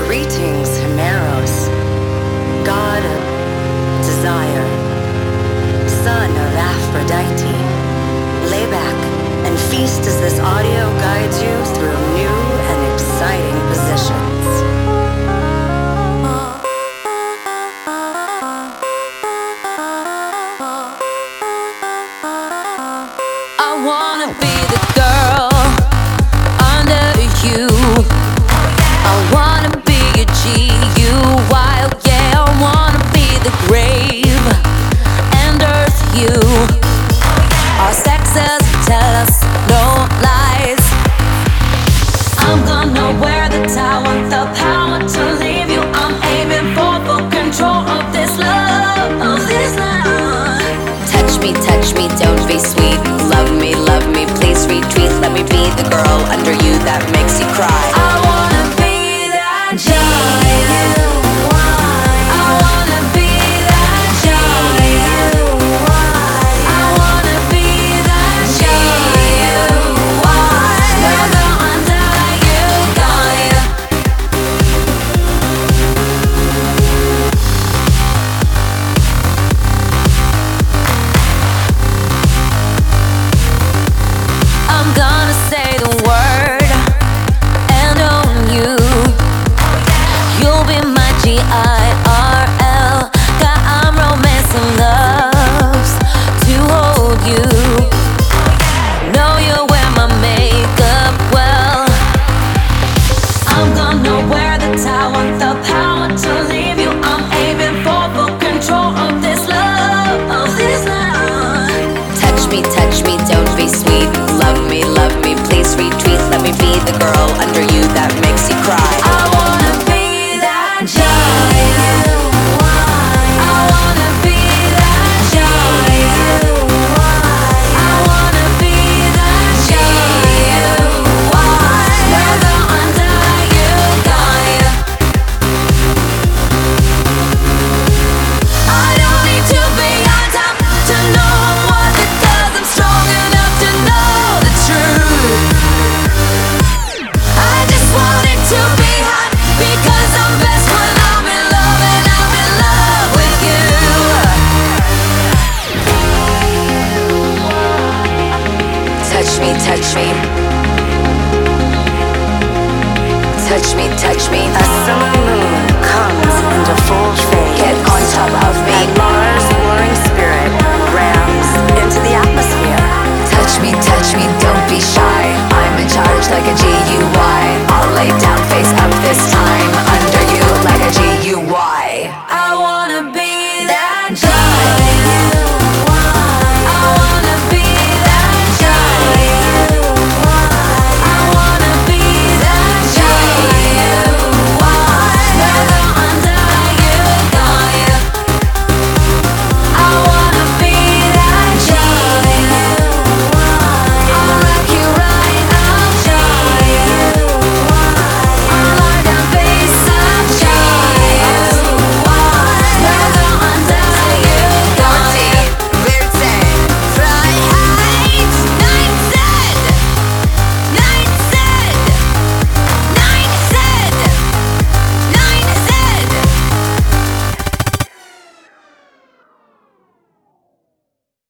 Greetings, Himeros, god of desire, son of Aphrodite. Lay back and feast as this audio guides you through new and exciting positions. I wanna be the girl under you. I wanna be a G-U-Y, oh yeah. I wanna be the grave and earth you. Our sexes tell us no lies. I'm gonna wear the tower, the power to leave you. I'm aiming for full control of this love, of this love. Touch me, don't be sweet. Love me, please retreat. Let me be the girl under you that makes you cry. I wanna be that G-U-Y. I wanna be that G-U-Y. I wanna be that G-U-Y. Never until you got it. I'm gonna say the word and own you. You'll be my G-I-R-L. Got I'm romance and loves to hold you. Know you wear my makeup well. I'm gonna wear the tower, the power to leave you. I'm aiming for full control of this love, of this love. Touch me, don't be sweet. Love me, please retreat. Let me be the girl under you that makes you cry. I wanna be that G-U-Y. I wanna be that G-U-Y. I wanna be that G-U-Y. Never until you got it. I don't need to be on top to know what it does. I'm strong enough to know the truth. I just want it to be hot because I'm best when I'm in love, and I'm in love with you. Touch me. Touch me. A summer moon comes into full shade. Get on top of me.